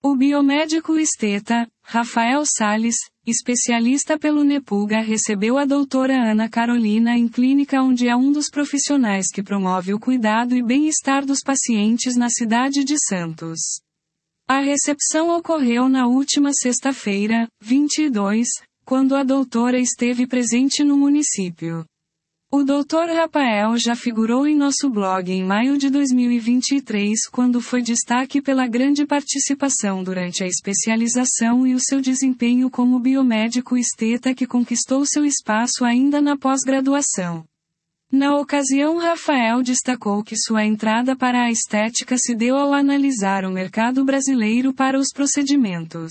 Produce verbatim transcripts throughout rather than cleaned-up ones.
O biomédico esteta, Rafael Salles, especialista pelo Nepulga, recebeu a doutora Ana Carolina em clínica onde é um dos profissionais que promove o cuidado e bem-estar dos pacientes na cidade de Santos. A recepção ocorreu na última sexta-feira, vinte e dois, quando a doutora esteve presente no município. O doutor Rafael já figurou em nosso blog em maio de dois mil e vinte e três quando foi destaque pela grande participação durante a especialização e o seu desempenho como biomédico esteta que conquistou seu espaço ainda na pós-graduação. Na ocasião, Rafael destacou que sua entrada para a estética se deu ao analisar o mercado brasileiro para os procedimentos.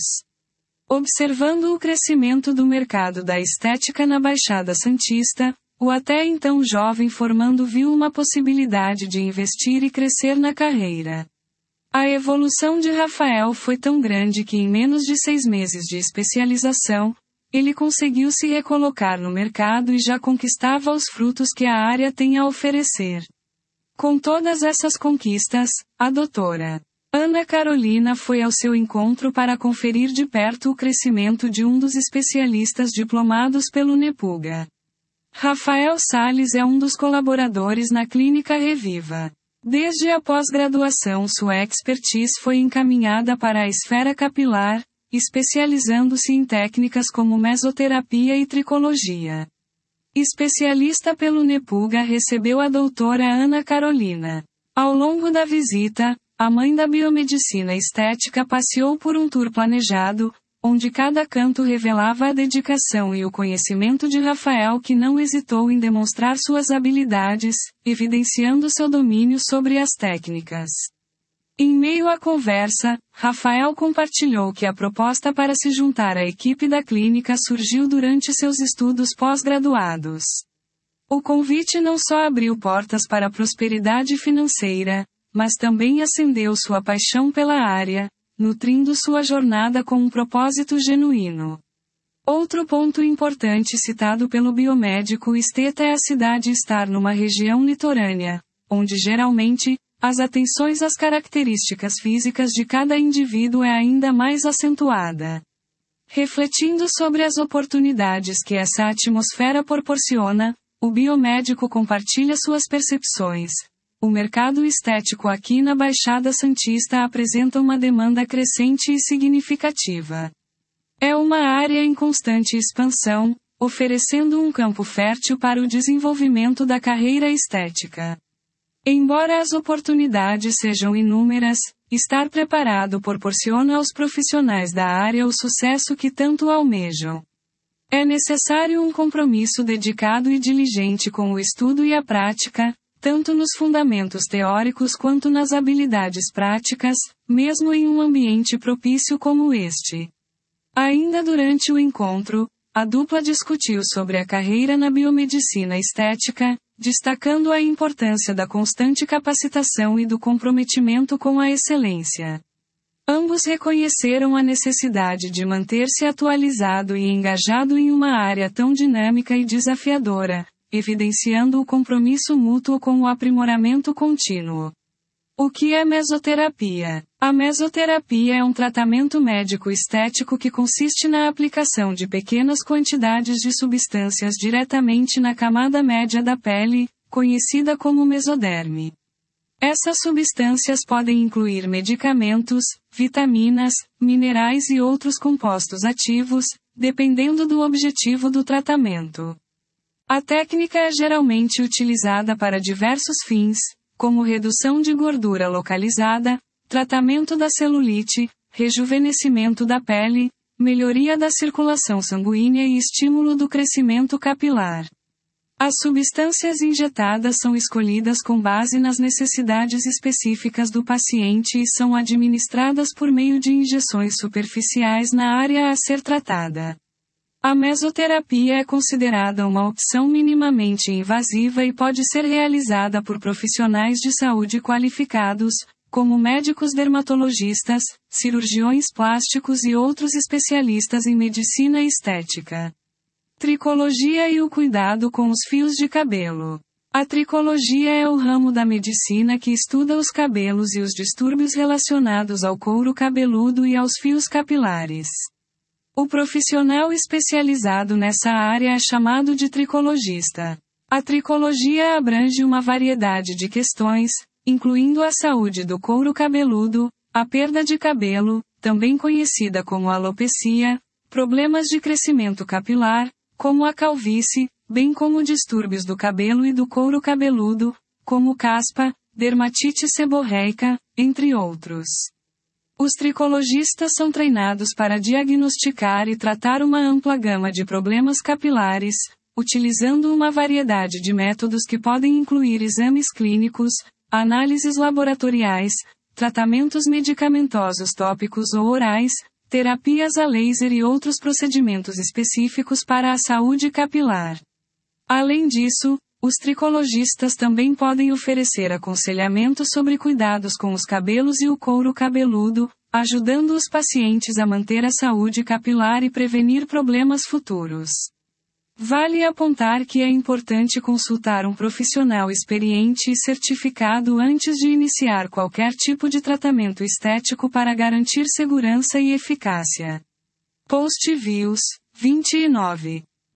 Observando o crescimento do mercado da estética na Baixada Santista, o até então jovem formando viu uma possibilidade de investir e crescer na carreira. A evolução de Rafael foi tão grande que em menos de seis meses de especialização, ele conseguiu se recolocar no mercado e já conquistava os frutos que a área tem a oferecer. Com todas essas conquistas, a doutora Ana Carolina foi ao seu encontro para conferir de perto o crescimento de um dos especialistas diplomados pelo Nepulga. Rafael Salles é um dos colaboradores na Clínica Reviva. Desde a pós-graduação, sua expertise foi encaminhada para a esfera capilar, especializando-se em técnicas como mesoterapia e tricologia. Especialista pelo Nepulga, recebeu a doutora Ana Carolina. Ao longo da visita, a mãe da biomedicina estética passeou por um tour planejado, onde cada canto revelava a dedicação e o conhecimento de Rafael, que não hesitou em demonstrar suas habilidades, evidenciando seu domínio sobre as técnicas. Em meio à conversa, Rafael compartilhou que a proposta para se juntar à equipe da clínica surgiu durante seus estudos pós-graduados. O convite não só abriu portas para a prosperidade financeira, mas também acendeu sua paixão pela área, nutrindo sua jornada com um propósito genuíno. Outro ponto importante citado pelo biomédico esteta é a cidade estar numa região litorânea, onde geralmente, as atenções às características físicas de cada indivíduo é ainda mais acentuada. Refletindo sobre as oportunidades que essa atmosfera proporciona, o biomédico compartilha suas percepções. O mercado estético aqui na Baixada Santista apresenta uma demanda crescente e significativa. É uma área em constante expansão, oferecendo um campo fértil para o desenvolvimento da carreira estética. Embora as oportunidades sejam inúmeras, estar preparado proporciona aos profissionais da área o sucesso que tanto almejam. É necessário um compromisso dedicado e diligente com o estudo e a prática, tanto nos fundamentos teóricos quanto nas habilidades práticas, mesmo em um ambiente propício como este. Ainda durante o encontro, a dupla discutiu sobre a carreira na biomedicina estética, destacando a importância da constante capacitação e do comprometimento com a excelência. Ambos reconheceram a necessidade de manter-se atualizado e engajado em uma área tão dinâmica e desafiadora, evidenciando o compromisso mútuo com o aprimoramento contínuo. O que é mesoterapia? A mesoterapia é um tratamento médico estético que consiste na aplicação de pequenas quantidades de substâncias diretamente na camada média da pele, conhecida como mesoderme. Essas substâncias podem incluir medicamentos, vitaminas, minerais e outros compostos ativos, dependendo do objetivo do tratamento. A técnica é geralmente utilizada para diversos fins, como redução de gordura localizada, tratamento da celulite, rejuvenescimento da pele, melhoria da circulação sanguínea e estímulo do crescimento capilar. As substâncias injetadas são escolhidas com base nas necessidades específicas do paciente e são administradas por meio de injeções superficiais na área a ser tratada. A mesoterapia é considerada uma opção minimamente invasiva e pode ser realizada por profissionais de saúde qualificados, como médicos dermatologistas, cirurgiões plásticos e outros especialistas em medicina estética. Tricologia e o cuidado com os fios de cabelo. A tricologia é o ramo da medicina que estuda os cabelos e os distúrbios relacionados ao couro cabeludo e aos fios capilares. O profissional especializado nessa área é chamado de tricologista. A tricologia abrange uma variedade de questões, incluindo a saúde do couro cabeludo, a perda de cabelo, também conhecida como alopecia, problemas de crescimento capilar, como a calvície, bem como distúrbios do cabelo e do couro cabeludo, como caspa, dermatite seborreica, entre outros. Os tricologistas são treinados para diagnosticar e tratar uma ampla gama de problemas capilares, utilizando uma variedade de métodos que podem incluir exames clínicos, análises laboratoriais, tratamentos medicamentosos tópicos ou orais, terapias a laser e outros procedimentos específicos para a saúde capilar. Além disso, os tricologistas também podem oferecer aconselhamento sobre cuidados com os cabelos e o couro cabeludo, ajudando os pacientes a manter a saúde capilar e prevenir problemas futuros. Vale apontar que é importante consultar um profissional experiente e certificado antes de iniciar qualquer tipo de tratamento estético para garantir segurança e eficácia. Post Views, vinte e nove.